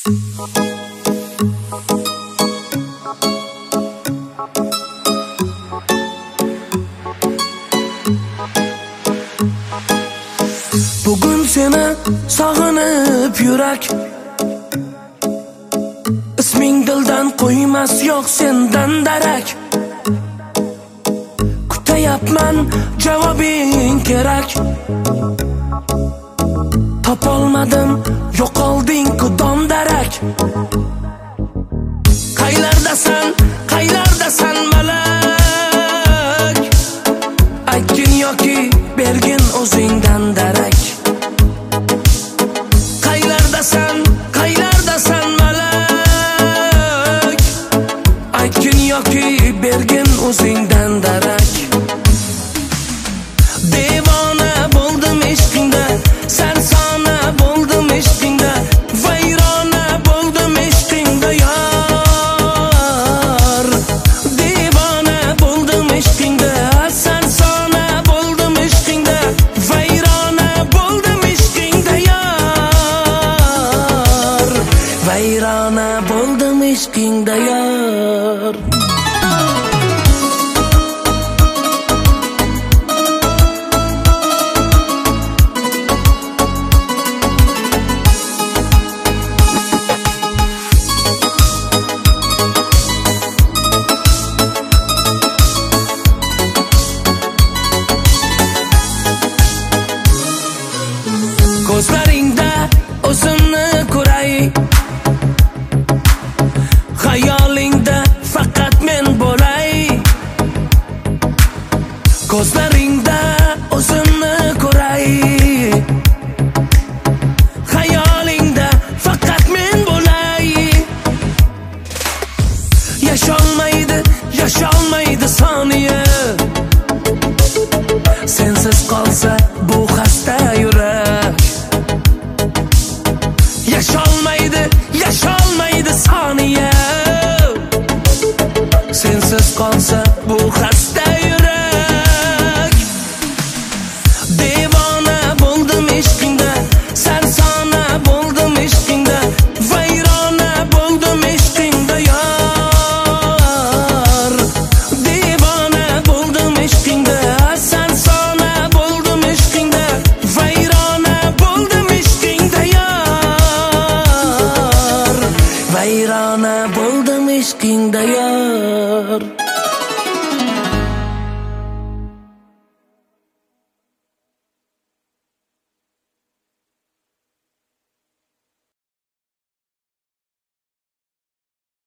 Bugun seni sog'inib yurak, isming dildan qo'ymas, yo'q sendan darak. Kutayapman, javobing kerak. Topolmadim, yo'qolding-ku dom-darak. Qaylardasan malak? Aytgin yoki bergin o'zingdan darak. Qaylardasan malak? Aytgin yoki bergin o'zingdan darak. Devona bo'ldim ishqingda, sarsona bo'ldim ishqingda, vayrona bo'ldim ishqingda yor. Devona bo'ldim ishqingda, sarsona bo'ldim ishqingda, vayrona bo'ldim ishqingda yor. Vayrona bo'ldim ishqingda yor.